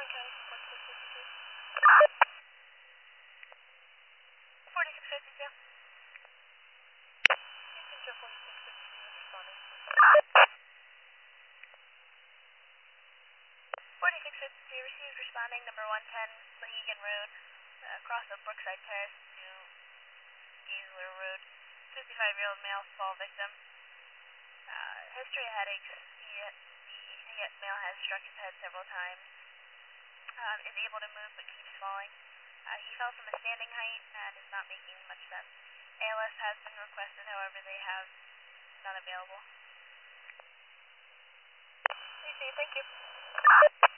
4652. Control 4652 responding. 4652 received responding number 110 Mohegan Road, across of Brookside Terrace to Gazler Road. 55-year-old male fall victim. History of headaches. The male has struck his head several times. Is able to move but keeps falling. He fell from a standing height and is not making much sense. ALS has been requested, however they have none available. Thank you.